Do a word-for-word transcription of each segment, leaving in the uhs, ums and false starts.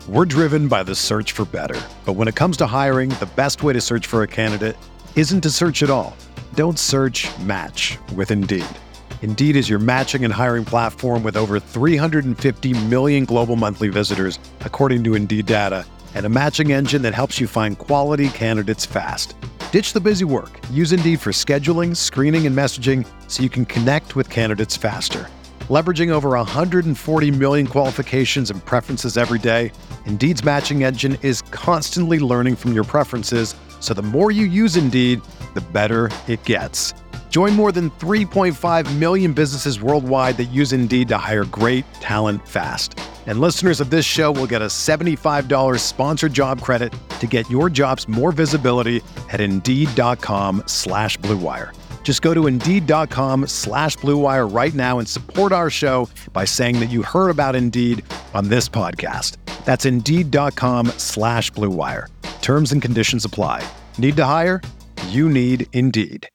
We're driven by the search for better. But when it comes to hiring, the best way to search for a candidate isn't to search at all. Don't search, match with Indeed. Indeed is your matching and hiring platform with over three hundred fifty million global monthly visitors, according to Indeed data, and a matching engine that helps you find quality candidates fast. Ditch the busy work. Use Indeed for scheduling, screening, and messaging so you can connect with candidates faster. Leveraging over one hundred forty million qualifications and preferences every day, Indeed's matching engine is constantly learning from your preferences, so the more you use Indeed, the better it gets. Join more than three point five million businesses worldwide that use Indeed to hire great talent fast. And listeners of this show will get a seventy-five dollars sponsored job credit to get your jobs more visibility at Indeed.com slash Blue Wire. Just go to Indeed.com slash Blue Wire right now and support our show by saying that you heard about Indeed on this podcast. That's Indeed.com slash Blue Wire. Terms and conditions apply. Need to hire? You need Indeed.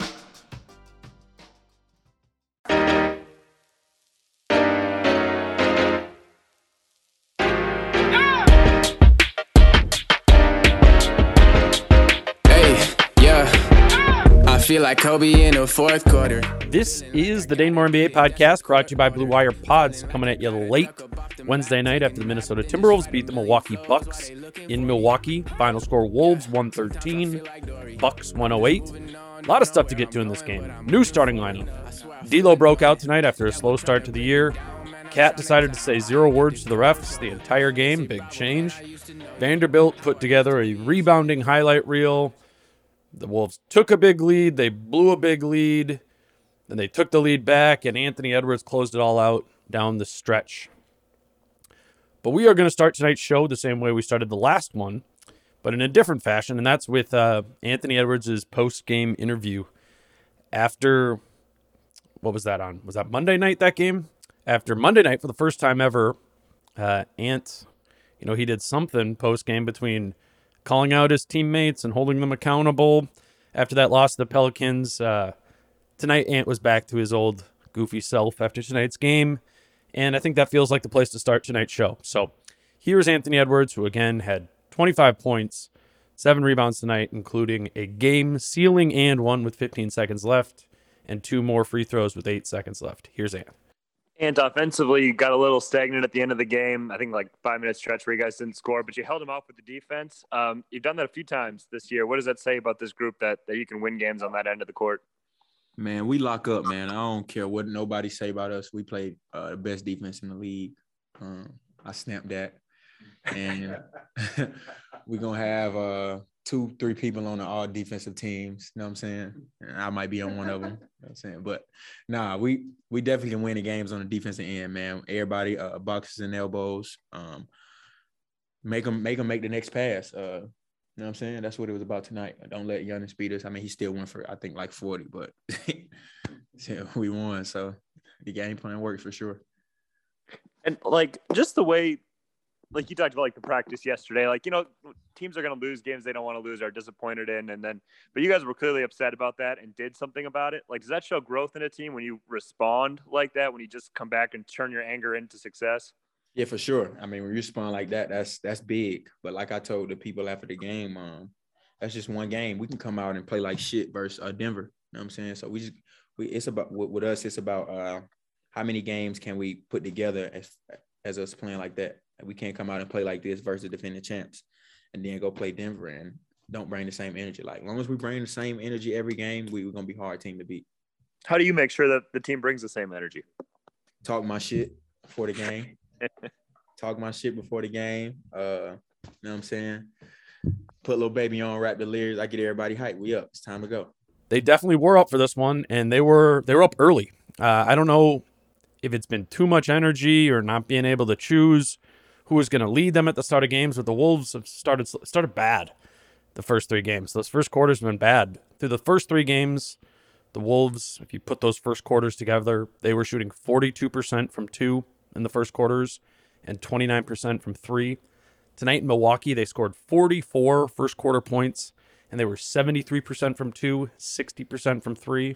Feel like Kobe in the fourth quarter. This is the Dane Moore N B A podcast, brought to you by Blue Wire Pods, coming at you late Wednesday night after the Minnesota Timberwolves beat the Milwaukee Bucks in Milwaukee. Final score: Wolves one thirteen, Bucks one oh eight. A lot of stuff to get to in this game. New starting lineup. D'Lo broke out tonight after a slow start to the year. Cat decided to say zero words to the refs the entire game. Big change. Vanderbilt put together a rebounding highlight reel. The Wolves took a big lead, they blew a big lead, then they took the lead back, and Anthony Edwards closed it all out down the stretch. But we are going to start tonight's show the same way we started the last one, but in a different fashion, and that's with uh, Anthony Edwards' post-game interview. After, what was that on? Was that Monday night, that game? After Monday night, for the first time ever, uh, Ant, you know, he did something post-game between calling out his teammates and holding them accountable after that loss to the Pelicans. Uh, tonight, Ant was back to his old goofy self after tonight's game, and I think that feels like the place to start tonight's show. So here's Anthony Edwards, who again had twenty-five points, seven rebounds tonight, including a game-sealing and one with fifteen seconds left, and two more free throws with eight seconds left. Here's Ant. And offensively, you got a little stagnant at the end of the game. I think like five-minute stretch where you guys didn't score, but you held them off with the defense. Um, you've done that a few times this year. What does that say about this group that, that you can win games on that end of the court? Man, we lock up, man. I don't care what nobody say about us. We played uh, the best defense in the league. Um, I snapped that. And we're going to have uh, two, three people on the all defensive teams. You know what I'm saying? And I might be on one of them. You know what I'm saying? But, nah, we we definitely can win the games on the defensive end, man. Everybody, uh, boxes and elbows. Um, make them make them make the next pass. Uh, you know what I'm saying? That's what it was about tonight. Don't let Giannis beat us. I mean, he still went for, I think, like forty, but yeah, we won. So the game plan worked for sure. And, like, just the way – like you talked about, like the practice yesterday, like, you know, teams are going to lose games they don't want to lose, are disappointed in. And then, but you guys were clearly upset about that and did something about it. Like, does that show growth in a team when you respond like that, when you just come back and turn your anger into success? Yeah, for sure. I mean, when you respond like that, that's, that's big. But like I told the people after the game, um, that's just one game. We can come out and play like shit versus uh, Denver. You know what I'm saying? So we just, we, it's about, with, with us, it's about uh, how many games can we put together as, as us playing like that. We can't come out and play like this versus defending champs and then go play Denver and don't bring the same energy. Like, as long as we bring the same energy every game, we, we're going to be a hard team to beat. How do you make sure that the team brings the same energy? Talk my shit before the game. Talk my shit before the game. Uh, you know what I'm saying? Put Lil Baby on, rap the lyrics. I get everybody hyped. We up. It's time to go. They definitely were up for this one, and they were they were up early. Uh, I don't know if it's been too much energy or not being able to choose who was going to lead them at the start of games, but the Wolves have started started bad the first three games. Those first quarters have been bad. Through the first three games, the Wolves, if you put those first quarters together, they were shooting forty-two percent from two in the first quarters and twenty-nine percent from three. Tonight in Milwaukee, they scored forty-four first quarter points, and they were seventy-three percent from two, sixty percent from three.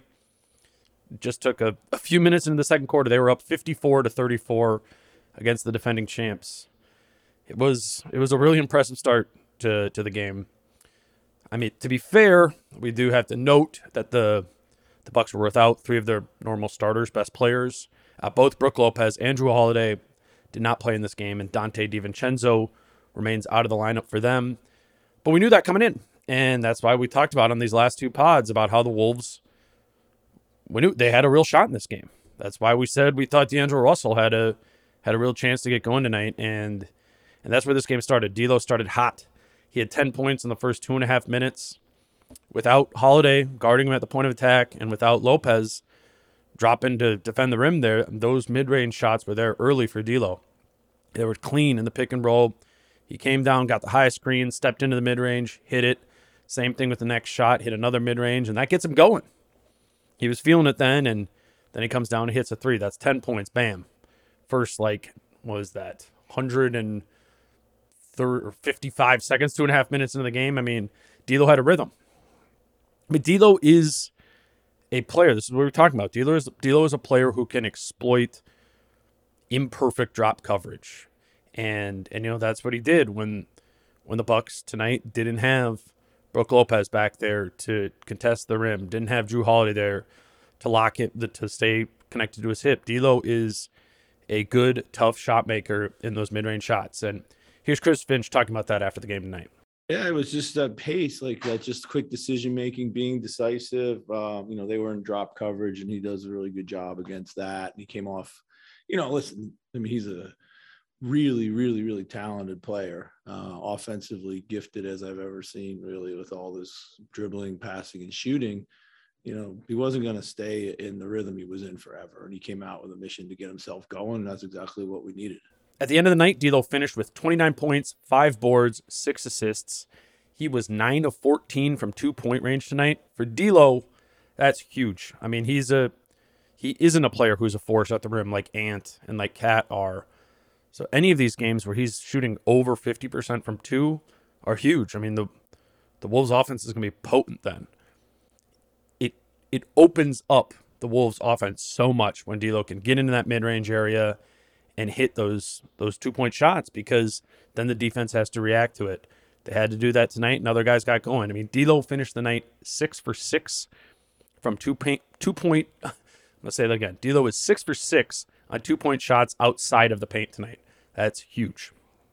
It just took a, a few minutes into the second quarter. They were up fifty-four to thirty-four against the defending champs. it was it was a really impressive start to to the game. I mean, to be fair, we do have to note that the the Bucks were without three of their normal starters, best players. Uh, both Brook Lopez and Jrue Holiday did not play in this game, and Dante DiVincenzo remains out of the lineup for them. But we knew that coming in, and that's why we talked about on these last two pods about how the Wolves, we knew they had a real shot in this game. That's why we said we thought D'Angelo Russell had a had a real chance to get going tonight, and and that's where this game started. D'Lo started hot. He had ten points in the first two and a half minutes. Without Holiday guarding him at the point of attack, and without Lopez dropping to defend the rim there, those mid-range shots were there early for D'Lo. They were clean in the pick and roll. He came down, got the high screen, stepped into the mid-range, hit it. Same thing with the next shot, hit another mid-range, and that gets him going. He was feeling it then, and then he comes down and hits a three. That's ten points. Bam. First, like, what was that? one hundred fifty-five seconds, two and a half minutes into the game. I mean, D'Lo had a rhythm. I mean, D'Lo is a player. This is what we were talking about. D'Lo is, D'Lo is a player who can exploit imperfect drop coverage. And, and you know, that's what he did when when the Bucks tonight didn't have Brook Lopez back there to contest the rim, didn't have Jrue Holiday there to lock it, to stay connected to his hip. D'Lo is a good, tough shot maker in those mid-range shots. And here's Chris Finch talking about that after the game tonight. Yeah, it was just that pace, like that, just quick decision-making, being decisive. Um, you know, they were in drop coverage, and he does a really good job against that. And he came off, you know, listen, I mean, he's a really, really, really talented player, uh, offensively gifted as I've ever seen, really, with all this dribbling, passing, and shooting. You know, he wasn't going to stay in the rhythm he was in forever. And he came out with a mission to get himself going, and that's exactly what we needed. At the end of the night, D'Lo finished with twenty-nine points, five boards, six assists. He was nine of fourteen from two-point range tonight. For D'Lo, that's huge. I mean, he's a he isn't a player who's a force at the rim like Ant and like Cat are. So any of these games where he's shooting over fifty percent from two are huge. I mean, the the Wolves' offense is going to be potent then. It it opens up the Wolves' offense so much when D'Lo can get into that mid-range area and hit those those two-point shots, because then the defense has to react to it. They had to do that tonight, and other guys got going. I mean, D'Lo finished the night six for six from two paint, two point. Let's say that again. D'Lo was six for six on two-point shots outside of the paint tonight. That's huge.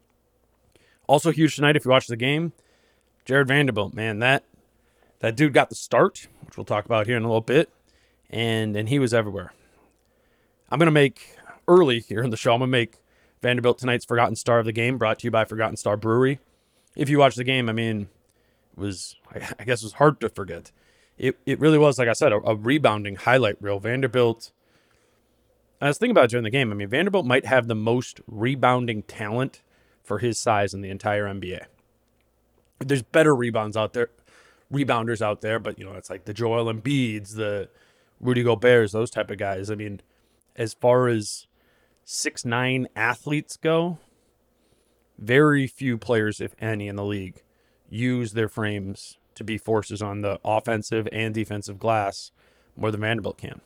Also huge tonight, if you watch the game, Jared Vanderbilt, man, that that dude got the start, which we'll talk about here in a little bit, and and he was everywhere. I'm gonna make. Early here in the show, I'm going to make Vanderbilt tonight's Forgotten Star of the game, brought to you by Forgotten Star Brewery. If you watch the game, I mean, it was, I guess it was hard to forget. It it really was, like I said, a, a rebounding highlight reel. Vanderbilt, I was thinking about it during the game, I mean, Vanderbilt might have the most rebounding talent for his size in the entire N B A. There's better rebounds out there, rebounders out there, but, you know, it's like the Joel Embiids, the Rudy Goberts, those type of guys. I mean, as far as six nine athletes go, very few players, if any, in the league use their frames to be forces on the offensive and defensive glass more than Vanderbilt can.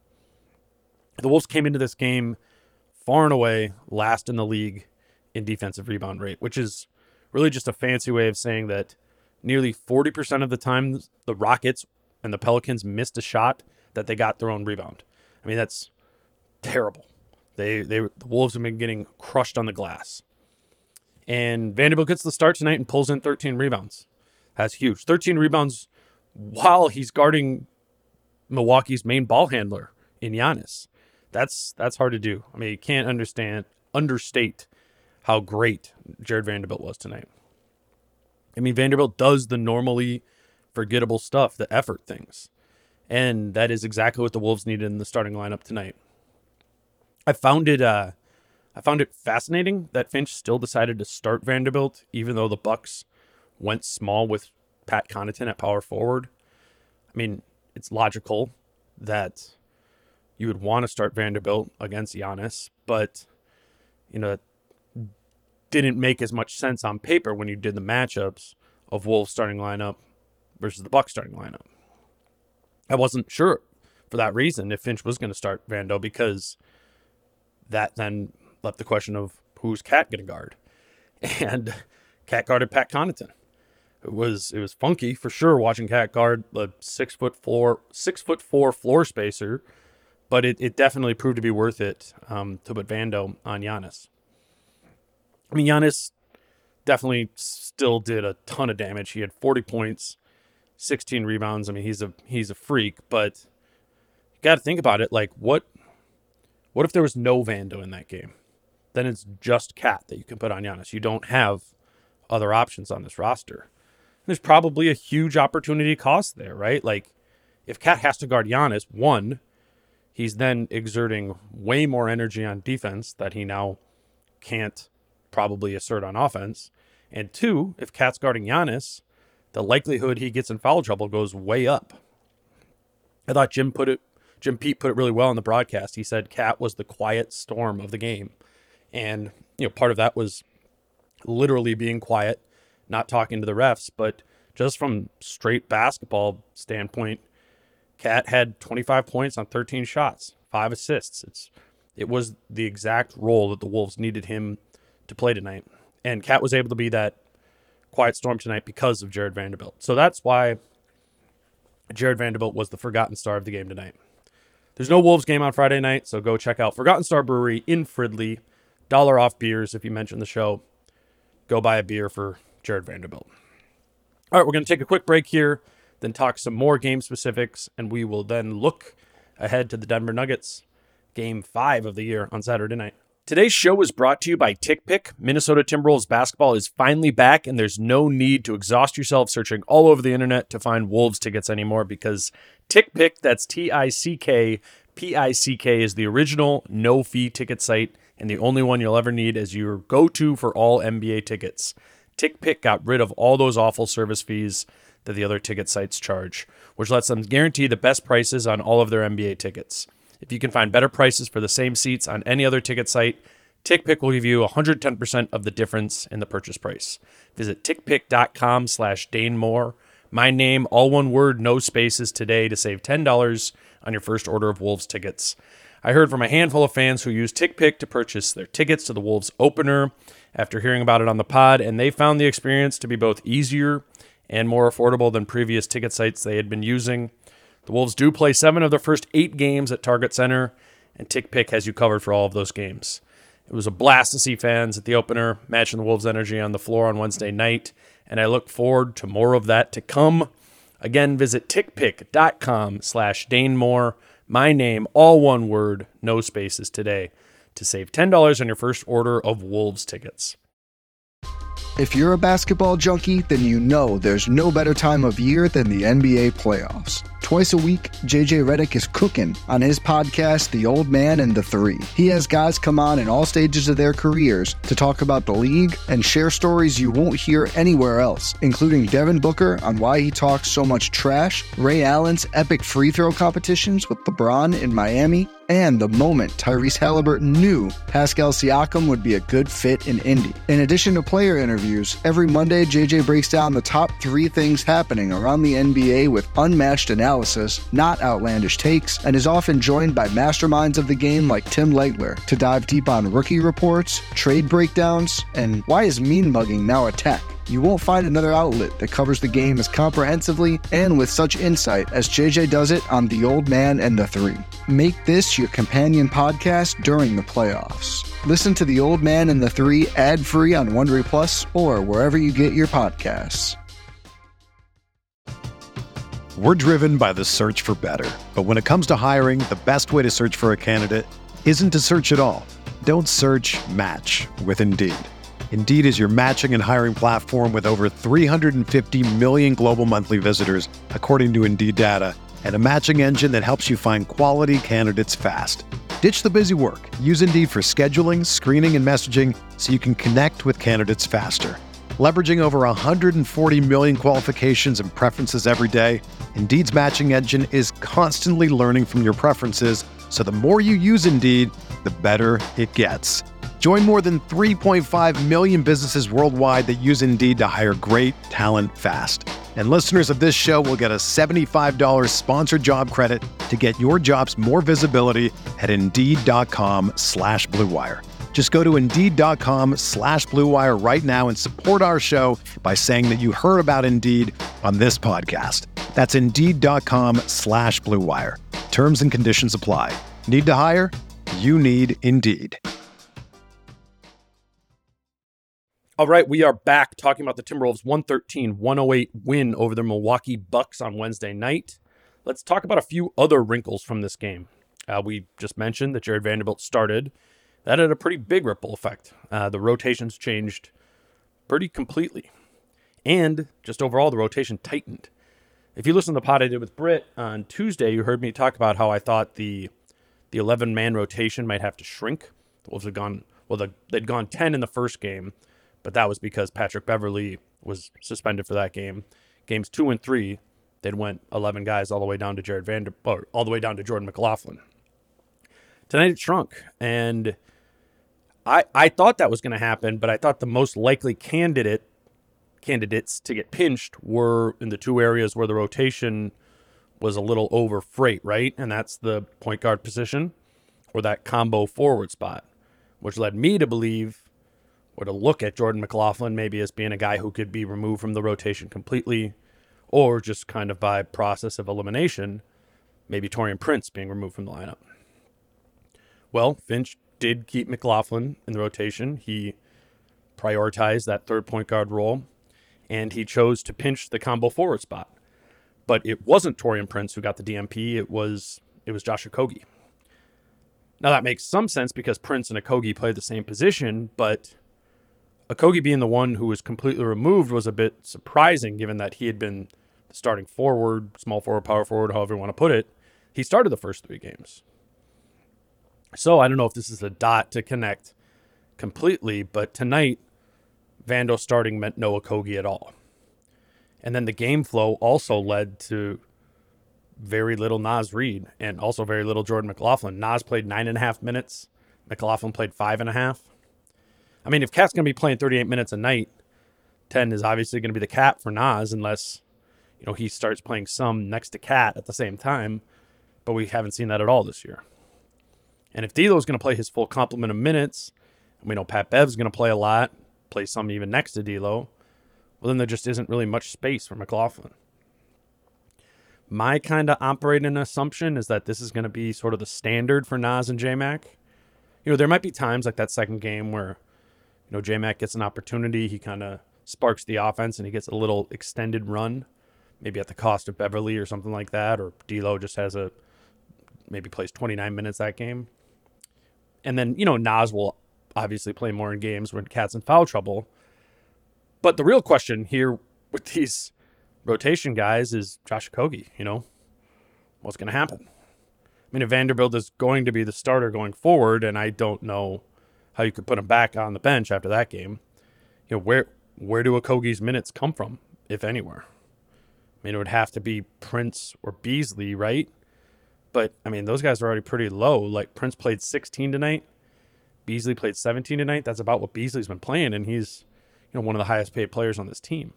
The Wolves came into this game far and away last in the league in defensive rebound rate, which is really just a fancy way of saying that nearly forty percent of the time the Rockets and the Pelicans missed a shot that they got their own rebound. I mean, that's terrible. They they the Wolves have been getting crushed on the glass. And Vanderbilt gets the start tonight and pulls in thirteen rebounds. That's huge. thirteen rebounds while he's guarding Milwaukee's main ball handler in Giannis. That's that's hard to do. I mean, you can't understand understate how great Jared Vanderbilt was tonight. I mean, Vanderbilt does the normally forgettable stuff, the effort things. And that is exactly what the Wolves needed in the starting lineup tonight. I found it uh, I found it fascinating that Finch still decided to start Vanderbilt, even though the Bucks went small with Pat Connaughton at power forward. I mean, it's logical that you would want to start Vanderbilt against Giannis, but, you know, it didn't make as much sense on paper when you did the matchups of Wolves starting lineup versus the Bucks starting lineup. I wasn't sure for that reason if Finch was going to start Vando, because that then left the question of who's Cat going to guard. and Cat guarded Pat Connaughton. It was it was funky for sure watching Cat guard a six foot four six foot four floor spacer, but it, it definitely proved to be worth it um, to put Vando on Giannis. I mean, Giannis definitely still did a ton of damage. He had forty points, sixteen rebounds. I mean, he's a he's a freak, but you got to think about it. Like, what what if there was no Vando in that game? Then it's just Cat that you can put on Giannis. You don't have other options on this roster. There's probably a huge opportunity cost there, right? Like, if Cat has to guard Giannis, one, he's then exerting way more energy on defense that he now can't probably assert on offense. And two, if Cat's guarding Giannis, the likelihood he gets in foul trouble goes way up. I thought Jim put it, Jim Pete put it really well in the broadcast. He said Cat was the quiet storm of the game. And, you know, part of that was literally being quiet, not talking to the refs, but just from straight basketball standpoint, Cat had twenty-five points on thirteen shots, five assists. It's it was the exact role that the Wolves needed him to play tonight. And Cat was able to be that quiet storm tonight because of Jared Vanderbilt. So that's why Jared Vanderbilt was the forgotten star of the game tonight. There's no Wolves game on Friday night, so go check out Forgotten Star Brewery in Fridley. Dollar off beers if you mention the show. Go buy a beer for Jared Vanderbilt. All right, we're going to take a quick break here, then talk some more game specifics, and we will then look ahead to the Denver Nuggets game five of the year on Saturday night. Today's show is brought to you by TickPick. Minnesota Timberwolves basketball is finally back, and there's no need to exhaust yourself searching all over the internet to find Wolves tickets anymore, because TickPick, that's T I C K P I C K, is the original no-fee ticket site and the only one you'll ever need as your go-to for all N B A tickets. TickPick got rid of all those awful service fees that the other ticket sites charge, which lets them guarantee the best prices on all of their N B A tickets. If you can find better prices for the same seats on any other ticket site, TickPick will give you one hundred ten percent of the difference in the purchase price. Visit tickpick.com slash Dane Moore. My name, all one word, no spaces, today to save ten dollars on your first order of Wolves tickets. I heard from a handful of fans who used TickPick to purchase their tickets to the Wolves opener after hearing about it on the pod, and they found the experience to be both easier and more affordable than previous ticket sites they had been using. The Wolves do play seven of their first eight games at Target Center, and TickPick has you covered for all of those games. It was a blast to see fans at the opener, matching the Wolves' energy on the floor on Wednesday night, and I look forward to more of that to come. Again, visit tickpick.com slash Dane Moore. My name, all one word, no spaces, today to save ten dollars on your first order of Wolves tickets. If you're a basketball junkie, then you know there's no better time of year than the N B A playoffs. Twice a week, J J Redick is cooking on his podcast, The Old Man and the Three. He has guys come on in all stages of their careers to talk about the league and share stories you won't hear anywhere else, including Devin Booker on why he talks so much trash, Ray Allen's epic free throw competitions with LeBron in Miami, and the moment Tyrese Halliburton knew Pascal Siakam would be a good fit in Indy. In addition to player interviews, every Monday J J breaks down the top three things happening around the N B A with unmatched analysis, not outlandish takes, and is often joined by masterminds of the game like Tim Legler to dive deep on rookie reports, trade breakdowns, and why is mean mugging now a tech? You won't find another outlet that covers the game as comprehensively and with such insight as J J does it on The Old Man and the Three. Make this your companion podcast during the playoffs. Listen to The Old Man and the Three ad-free on Wondery Plus or wherever you get your podcasts. We're driven by the search for better. But when it comes to hiring, the best way to search for a candidate isn't to search at all. Don't search, match with Indeed. Indeed is your matching and hiring platform with over three hundred fifty million global monthly visitors, according to Indeed data, and a matching engine that helps you find quality candidates fast. Ditch the busy work. Use Indeed for scheduling, screening, and messaging so you can connect with candidates faster. Leveraging over one hundred forty million qualifications and preferences every day, Indeed's matching engine is constantly learning from your preferences, so the more you use Indeed, the better it gets. Join more than three point five million businesses worldwide that use Indeed to hire great talent fast. And listeners of this show will get a seventy-five dollars sponsored job credit to get your jobs more visibility at Indeed.com slash Blue Wire. Just go to Indeed.com slash Blue Wire right now and support our show by saying that you heard about Indeed on this podcast. That's Indeed.com slash Blue Wire. Terms and conditions apply. Need to hire? You need Indeed. All right, we are back talking about the Timberwolves' one thirteen one oh eight win over the Milwaukee Bucks on Wednesday night. Let's talk about a few other wrinkles from this game. Uh, we just mentioned that Jared Vanderbilt started. That had a pretty big ripple effect. Uh, the rotations changed pretty completely. And just overall, the rotation tightened. If you listen to the pod I did with Britt on Tuesday, you heard me talk about how I thought the the eleven-man rotation might have to shrink. The Wolves had gone, well, the, they'd gone ten in the first game, but that was because Patrick Beverley was suspended for that game. Games two and three, they'd went eleven guys all the way down to Jared Vanderbilt, all the way down to Jordan McLaughlin. Tonight it shrunk, and I I thought that was going to happen, but I thought the most likely candidate candidates to get pinched were in the two areas where the rotation was a little over freight, right? And that's the point guard position or that combo forward spot, which led me to believe or to look at Jordan McLaughlin maybe as being a guy who could be removed from the rotation completely, or just kind of by process of elimination, maybe Taurean Prince being removed from the lineup. Well, Finch did keep McLaughlin in the rotation. He prioritized that third point guard role, and he chose to pinch the combo forward spot. But it wasn't Taurean Prince who got the D M P. It was it was Josh Okogie. Now that makes some sense because Prince and Okogie played the same position, but Okogie being the one who was completely removed was a bit surprising given that he had been the starting forward, small forward, power forward, however you want to put it. He started the first three games. So I don't know if this is a dot to connect completely, but tonight, Vando starting meant no Okogie at all. And then the game flow also led to very little Naz Reid and also very little Jordan McLaughlin. Naz played nine and a half minutes. McLaughlin played five and a half. I mean, if Cat's going to be playing thirty-eight minutes a night, ten is obviously going to be the cap for Naz unless, you know, he starts playing some next to Cat at the same time. But we haven't seen that at all this year. And if D'Lo's going to play his full complement of minutes, and we know Pat Bev's going to play a lot, play some even next to D'Lo, well, then there just isn't really much space for McLaughlin. My kind of operating assumption is that this is going to be sort of the standard for Naz and J-Mac. You know, there might be times like that second game where, you know, J-Mac gets an opportunity, he kind of sparks the offense and he gets a little extended run, maybe at the cost of Beverly or something like that, or D'Lo just has a, maybe plays twenty-nine minutes that game. And then, you know, Naz will obviously play more in games when Cat's in foul trouble. But the real question here with these rotation guys is Josh Okogie, you know, what's going to happen? I mean, if Vanderbilt is going to be the starter going forward, and I don't know how you could put him back on the bench after that game, you know, where where do Okogie's minutes come from, if anywhere? I mean, it would have to be Prince or Beasley, right? But, I mean, those guys are already pretty low. Like, Prince played sixteen tonight. Beasley played seventeen tonight. That's about what Beasley's been playing, and he's, you know, one of the highest paid players on this team.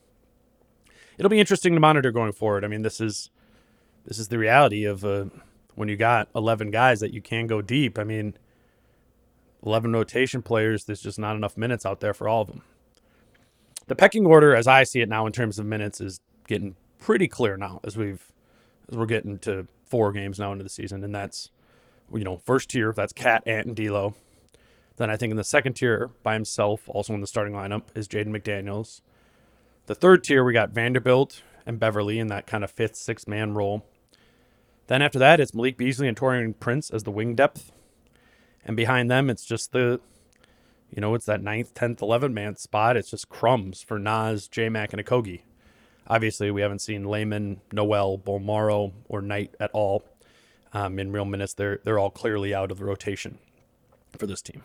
It'll be interesting to monitor going forward. I mean, this is this is the reality of uh, when you got eleven guys that you can go deep. I mean, eleven rotation players, there's just not enough minutes out there for all of them. The pecking order, as I see it now in terms of minutes, is getting pretty clear now as we've as we're getting to four games now into the season, and that's, you know, first tier, that's Cat, Ant, and D'Lo. Then I think in the second tier, by himself, also in the starting lineup, is Jaden McDaniels. The third tier, we got Vanderbilt and Beverly in that kind of fifth, sixth man role. Then after that, it's Malik Beasley and Taurean Prince as the wing depth. And behind them, it's just the, you know, it's that ninth, tenth, eleventh man spot. It's just crumbs for Naz, J-Mac, and Okogie. Obviously, we haven't seen Layman, Noel, Bolmaro, or Knight at all. Um, in real minutes, they're they're all clearly out of the rotation for this team.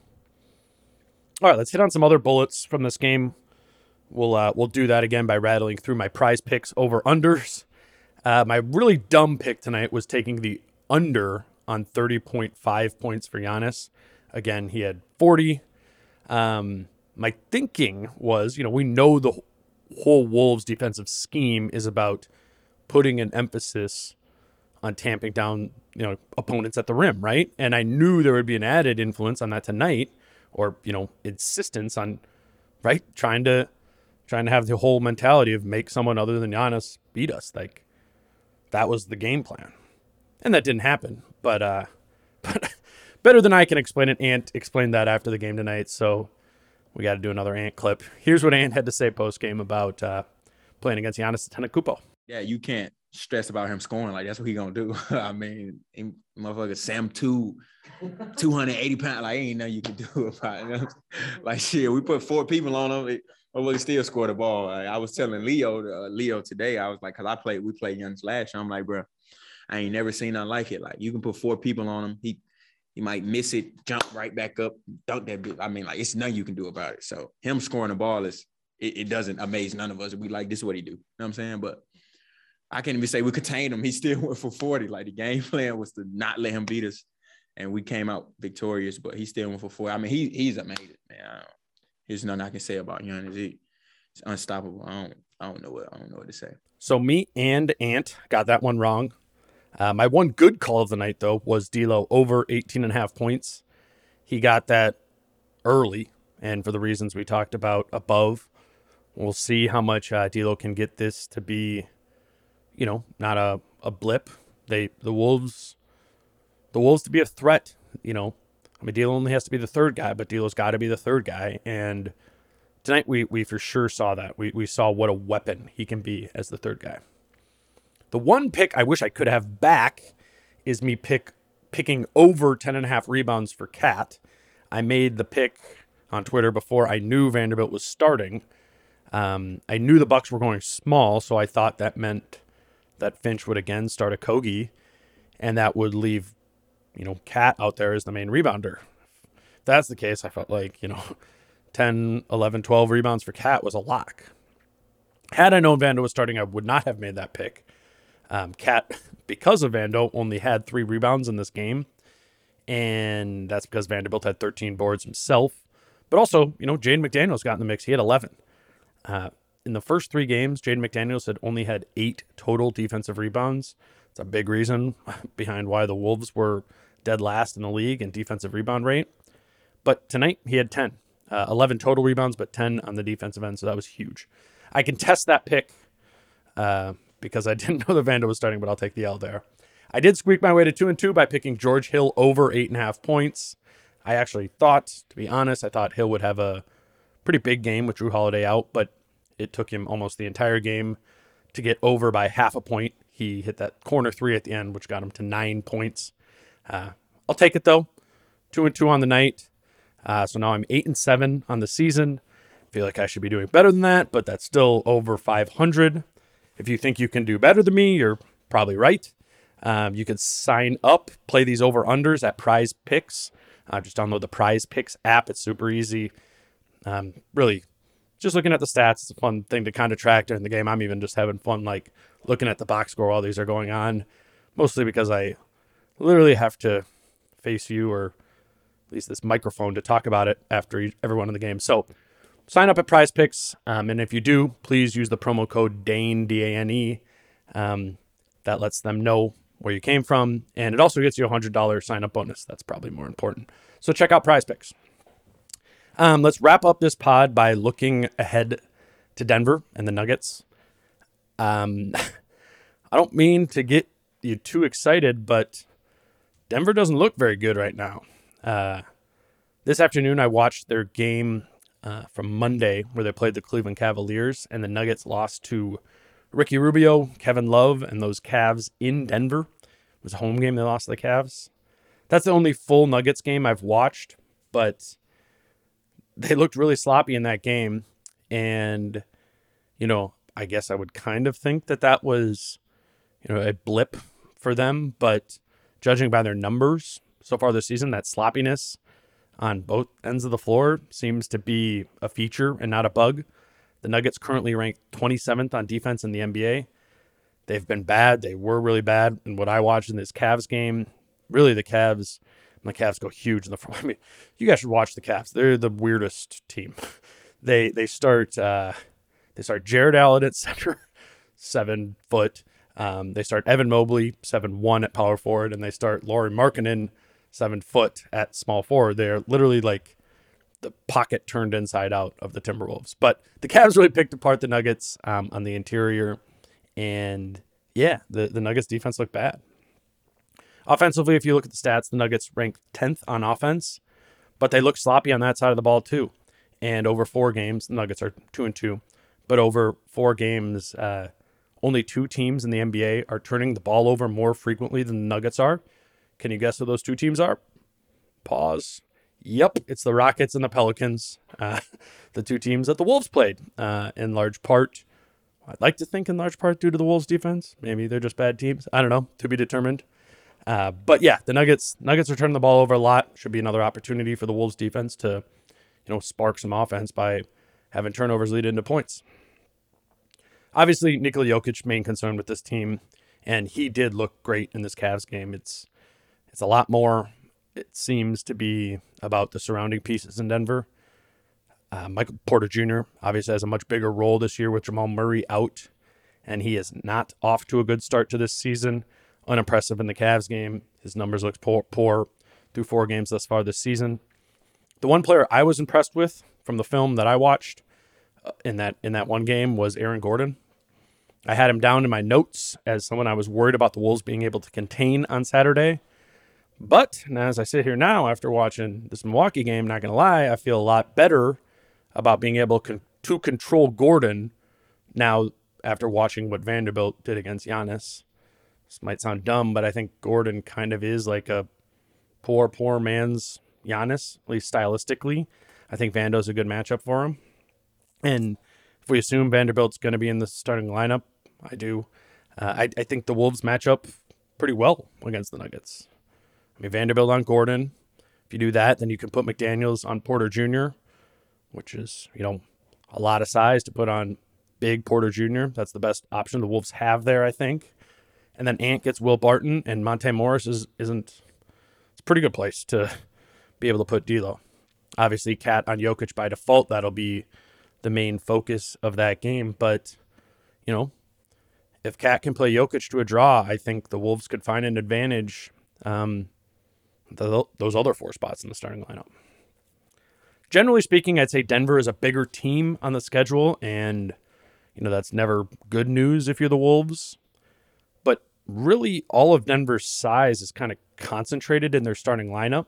All right, let's hit on some other bullets from this game. We'll uh, we'll do that again by rattling through my prize picks over unders. Uh, my really dumb pick tonight was taking the under on thirty point five points for Giannis. Again, he had forty. Um, my thinking was, you know, we know the whole Wolves defensive scheme is about putting an emphasis on tamping down you know, opponents at the rim, right? And I knew there would be an added influence on that tonight, or, you know, insistence on, right, trying to trying to have the whole mentality of make someone other than Giannis beat us. Like, that was the game plan. And that didn't happen. But uh but better than I can explain it, Ant explained that after the game tonight, so we got to do another Ant clip. Here's what Ant had to say post-game about uh, playing against Giannis Antetokounmpo. Yeah, you can't stress about him scoring. Like, that's what he gonna do. I mean, he, motherfucker Sam two, two hundred eighty pounds. Like, ain't nothing you can do about it. You know? Like, shit, we put four people on him. Motherfucker still scored the ball. Like, I was telling Leo, uh, Leo today, I was like, because I played, we played Giannis last year. I'm like, bro, I ain't never seen nothing like it. Like, you can put four people on him. He he might miss it, jump right back up, dunk that bit. I mean, like, it's nothing you can do about it. So him scoring the ball is, it, it doesn't amaze none of us. We like, this is what he do. You know what I'm saying? But I can't even say we contained him. He still went for forty. Like, the game plan was to not let him beat us. And we came out victorious, but he still went for forty. I mean, he he's amazing, man. I don't, there's nothing I can say about Giannis. He, he's unstoppable. I don't, I don't know what, I don't know what to say. So me and Ant got that one wrong. Uh, my one good call of the night, though, was D'Lo over eighteen and a half points. He got that early, and for the reasons we talked about above, we'll see how much uh, D'Lo can get this to be, you know, not a, a blip. They the Wolves, the Wolves to be a threat, you know. I mean, D'Lo only has to be the third guy, but D'Lo's got to be the third guy, and tonight we we for sure saw that. We we saw what a weapon he can be as the third guy. The one pick I wish I could have back is me pick picking over ten and a half rebounds for Cat. I made the pick on Twitter before I knew Vanderbilt was starting. Um, I knew the Bucks were going small, so I thought that meant that Finch would again start a Kogi, and that would leave, you know, Cat out there as the main rebounder. If that's the case, I felt like, you know, ten, eleven, twelve rebounds for Cat was a lock. Had I known Vando was starting, I would not have made that pick. Um, Cat, because of Vando, only had three rebounds in this game, and that's because Vanderbilt had thirteen boards himself. But also, you know, Jaden McDaniels got in the mix. He had eleven. Uh, in the first three games, Jaden McDaniels had only had eight total defensive rebounds. It's a big reason behind why the Wolves were dead last in the league in defensive rebound rate. But tonight, he had ten. Uh, eleven total rebounds, but ten on the defensive end, so that was huge. I can test that pick uh, because I didn't know that Vando was starting, but I'll take the L there. I did squeak my way to two and two by picking George Hill over eight and a half points. I actually thought, to be honest, I thought Hill would have a pretty big game with Drew Holiday out, but it took him almost the entire game to get over by half a point. He hit that corner three at the end, which got him to nine points. Uh, I'll take it though. Two and two on the night. Uh, so now I'm eight and seven on the season. Feel like I should be doing better than that, but that's still over five hundred. If you think you can do better than me, you're probably right. Um, you can sign up, play these over-unders at Prize Picks. Uh, just download the Prize Picks app. It's super easy. Um, really, just looking at the stats, it's a fun thing to kind of track during the game. I'm even just having fun, like, looking at the box score while these are going on, mostly because I literally have to face you, or at least this microphone, to talk about it after each, every one of the games. So sign up at Prize Picks, um, and if you do, please use the promo code DANE, D A N E. Um, that lets them know where you came from, and it also gets you a one hundred dollars sign-up bonus. That's probably more important. So check out Prize Picks. Um, let's wrap up this pod by looking ahead to Denver and the Nuggets. Um, I don't mean to get you too excited, but Denver doesn't look very good right now. Uh, this afternoon, I watched their game uh, from Monday where they played the Cleveland Cavaliers, and the Nuggets lost to Ricky Rubio, Kevin Love, and those Cavs in Denver. It was a home game. They lost to the Cavs. That's the only full Nuggets game I've watched, but they looked really sloppy in that game. And, you know, I guess I would kind of think that that was, you know, a blip for them. But judging by their numbers so far this season, that sloppiness on both ends of the floor seems to be a feature and not a bug. The Nuggets currently ranked twenty-seventh on defense in the N B A. They've been bad. They were really bad. And what I watched in this Cavs game, really the Cavs, and the Cavs go huge in the front. I mean, you guys should watch the Cavs. They're the weirdest team. They they start uh, they start Jared Allen at center, seven foot. Um, they start Evan Mobley, seven one at power forward, and they start Lauri Markkanen, seven foot at small forward. They're literally like the pocket turned inside out of the Timberwolves. But the Cavs really picked apart the Nuggets um, on the interior. And yeah, the, the Nuggets defense looked bad. Offensively, if you look at the stats, the Nuggets ranked tenth on offense, but they look sloppy on that side of the ball too. And over four games, the Nuggets are two and two, but over four games, uh, only two teams in the N B A are turning the ball over more frequently than the Nuggets are. Can you guess who those two teams are? Pause. Yep, it's the Rockets and the Pelicans, uh, the two teams that the Wolves played uh, in large part. I'd like to think in large part due to the Wolves defense. Maybe they're just bad teams. I don't know, to be determined. Uh, but yeah, the Nuggets Nuggets are turning the ball over a lot. Should be another opportunity for the Wolves defense to, you know, spark some offense by having turnovers lead into points. Obviously, Nikola Jokic, main concern with this team, and he did look great in this Cavs game. It's it's a lot more, it seems to be about the surrounding pieces in Denver. Uh, Michael Porter Junior obviously has a much bigger role this year with Jamal Murray out, and he is not off to a good start to this season. Unimpressive in the Cavs game. His numbers look poor, poor through four games thus far this season. The one player I was impressed with from the film that I watched uh, in that in that one game was Aaron Gordon. I had him down in my notes as someone I was worried about the Wolves being able to contain on Saturday. But as I sit here now after watching this Milwaukee game, not going to lie, I feel a lot better about being able con- to control Gordon now after watching what Vanderbilt did against Giannis. This might sound dumb, but I think Gordon kind of is like a poor, poor man's Giannis, at least stylistically. I think Vando's a good matchup for him. And if we assume Vanderbilt's going to be in the starting lineup, I do. Uh, I, I think the Wolves match up pretty well against the Nuggets. I mean, Vanderbilt on Gordon. If you do that, then you can put McDaniels on Porter Junior, which is, you know, a lot of size to put on big Porter Junior That's the best option the Wolves have there, I think. And then Ant gets Will Barton, and Monte Morris is, isn't it's a pretty good place to be able to put D'Lo. Obviously, Cat on Jokic by default, that'll be the main focus of that game. But, you know, if Cat can play Jokic to a draw, I think the Wolves could find an advantage um, the, those other four spots in the starting lineup. Generally speaking, I'd say Denver is a bigger team on the schedule, and, you know, that's never good news if you're the Wolves. But really, all of Denver's size is kind of concentrated in their starting lineup.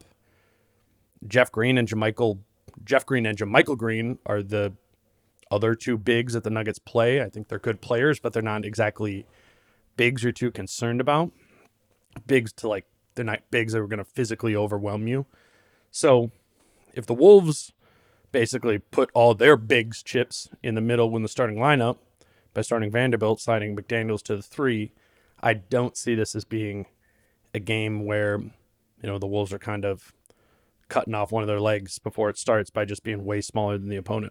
Jeff Green and JaMychal, Jeff Green and JaMychal Green are the other two bigs that the Nuggets play. I think they're good players, but they're not exactly bigs you're too concerned about. Bigs to like, they're not bigs that are going to physically overwhelm you. So if the Wolves basically put all their bigs chips in the middle in the starting lineup by starting Vanderbilt, sliding McDaniels to the three, I don't see this as being a game where, you know, the Wolves are kind of cutting off one of their legs before it starts by just being way smaller than the opponent.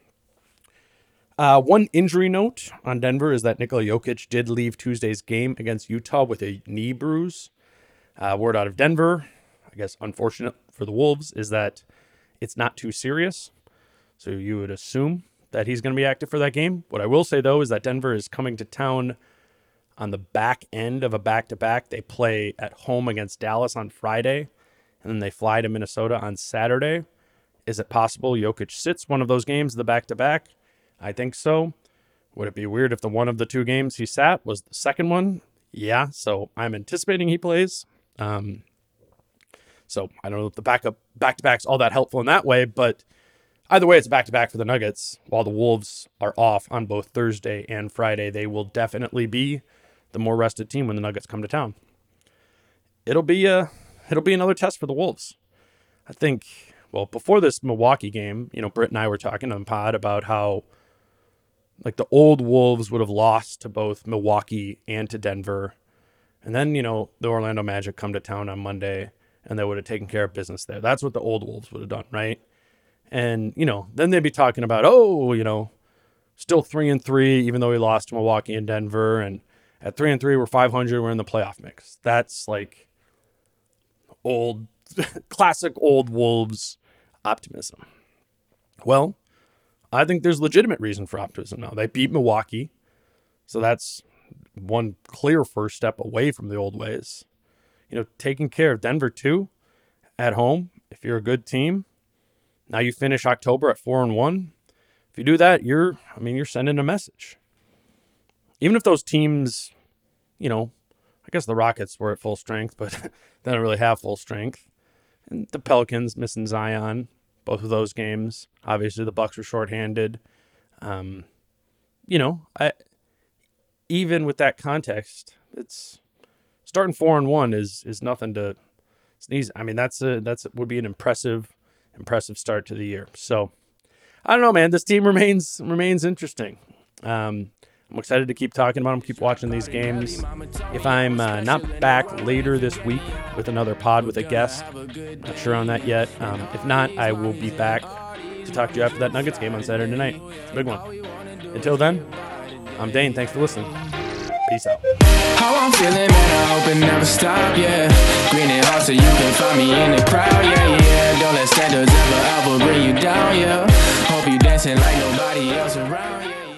Uh, one injury note on Denver is that Nikola Jokic did leave Tuesday's game against Utah with a knee bruise. Uh, word out of Denver, I guess unfortunate for the Wolves, is that it's not too serious. So you would assume that he's going to be active for that game. What I will say, though, is that Denver is coming to town on the back end of a back-to-back. They play at home against Dallas on Friday, and then they fly to Minnesota on Saturday. Is it possible Jokic sits one of those games, the back-to-back? I think so. Would it be weird if the one of the two games he sat was the second one? Yeah, so I'm anticipating he plays. Um, so I don't know if the backup back-to-back's all that helpful in that way, but either way, it's a back-to-back for the Nuggets. While the Wolves are off on both Thursday and Friday, they will definitely be the more rested team when the Nuggets come to town. It'll be a, it'll be another test for the Wolves. I think, well, before this Milwaukee game, you know, Britt and I were talking on pod about how, like, the old Wolves would have lost to both Milwaukee and to Denver. And then, you know, the Orlando Magic come to town on Monday, and they would have taken care of business there. That's what the old Wolves would have done, right? And, you know, then they'd be talking about, oh, you know, still three and three, even though we lost to Milwaukee and Denver. And at three and three, we're five hundred. We're in the playoff mix. That's like old, classic old Wolves optimism. Well, I think there's legitimate reason for optimism now. They beat Milwaukee, so that's one clear first step away from the old ways. You know, taking care of Denver too at home. If you're a good team, now you finish October at four and one. If you do that, you're, I mean, you're sending a message. Even if those teams, you know, I guess the Rockets were at full strength, but they don't really have full strength. And the Pelicans missing Zion, both of those games. Obviously, the Bucks were shorthanded. Um, you know, I even with that context, it's starting four and one is is nothing to sneeze. I mean, that's a that's would be an impressive, impressive start to the year. So, I don't know, man. This team remains remains interesting. Um, I'm excited to keep talking about them, keep watching these games. If I'm uh, not back later this week with another pod with a guest, not sure on that yet. Um, if not, I will be back to talk to you after that Nuggets game on Saturday night. It's a big one. Until then, I'm Dane. Thanks for listening. Peace out. How I'm feeling, man, I hope it never stop, yeah. Green and hot so you can find me in the crowd, yeah, yeah. Don't let standards ever, ever bring you down, yeah. Hope you dancing like nobody else around, yeah.